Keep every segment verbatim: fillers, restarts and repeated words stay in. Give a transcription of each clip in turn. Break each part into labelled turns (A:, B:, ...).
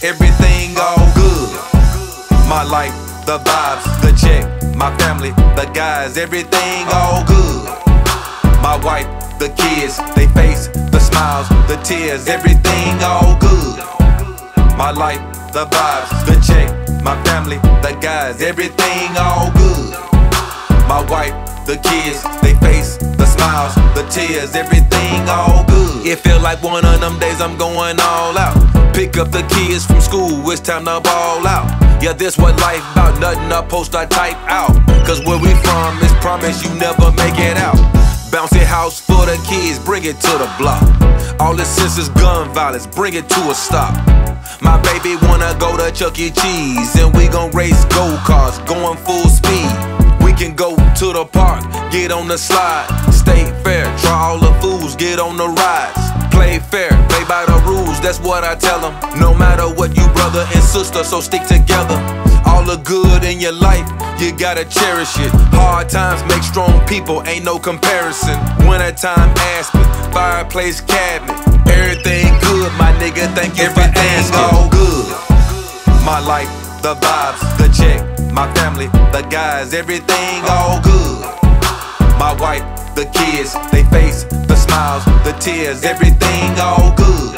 A: everything all good. My life, the vibes, the check, my family, the guys, everything all good. My wife, the kids, they face, the smiles, the tears, everything all good. My life, the vibes, the check, my family, the guys, everything all good. My wife, the kids, they face, the smiles, the tears, everything all good. It feel like one of them days I'm going all out. Pick up the kids from school, it's time to ball out. Yeah, this what life about, nothing I post, I type out. Cause where we from, it's promise you never make it out. Bouncy house for the kids, bring it to the block. All this sense is gun violence, bring it to a stop. My baby wanna go to Chuck E. Cheese, and we gon' race go-karts, going full speed. We can go to the park, get on the slide. Stay fair, try all the foods, get on the rides. Play fair, play by the rules, that's what I tell them. No matter what, you brother and sister, so stick together. All the good in your life, you gotta cherish it. Hard times make strong people, ain't no comparison. Winter time Aspen, fireplace cabinet. Everything good, my nigga, thank you for asking. All good. My life, the vibes, the check, my family, the guys, everything all good. My wife, the kids, they face, the smiles, the tears, everything all good.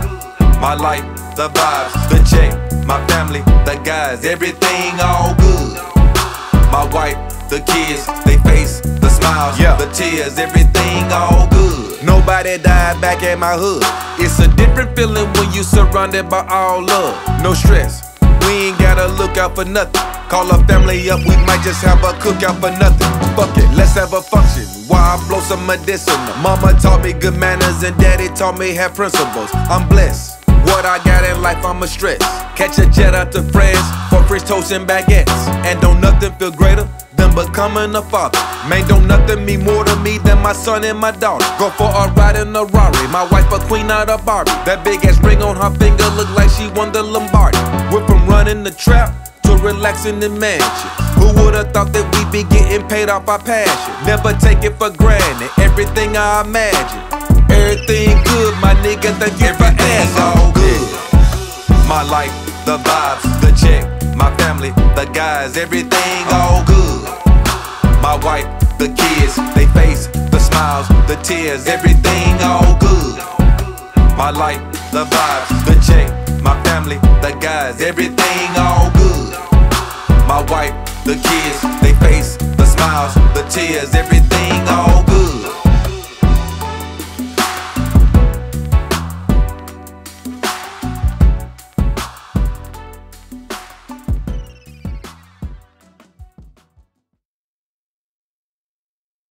A: My life, the vibes, the check, my family, the guys, everything all good. My wife, the kids, they face, the smiles, yeah, the tears, everything all good. Nobody died back at my hood. It's a different feeling when you surrounded by all love. No stress, we ain't gotta look out for nothing. Call our family up, we might just have a cookout for nothing. Fuck it, let's have a function while I blow some medicinal. Mama taught me good manners and daddy taught me have principles. I'm blessed. What I got in life, I'ma stress. Catch a jet out to France for French toast and baguettes. And don't nothing feel greater than becoming a father. Man, don't nothing mean more to me than my son and my daughter. Go for a ride in a Rari, my wife a queen, not a Barbie. That big ass ring on her finger look like she won the Lombardi. We're from running the trap to relaxing the mansion. Who would've thought that we'd be getting paid off our passion? Never take it for granted, everything I imagine. Everything good, my nigga, thank you for asking. All good. My life, the vibes, the check, my family, the guys, everything all good. My wife, the kids, they face, the smiles, the tears, everything all good. My life, the vibes, the check, my family, the guys, everything all good. My wife, the kids, they face, the smiles, the tears, everything all good.